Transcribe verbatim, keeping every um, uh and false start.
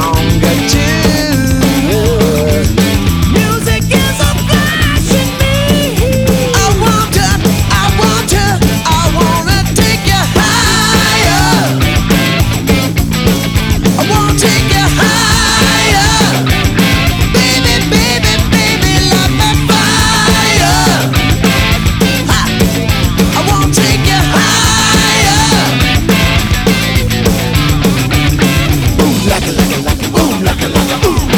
longer too. Music is a flash in me. I want to, I want to, I wanna take you higher. I wanna take you higher. Baby, baby, baby, light my fire. Ha. I wanna take you higher. Boom, like a, like a, like a, boom, like a, like a, ooh.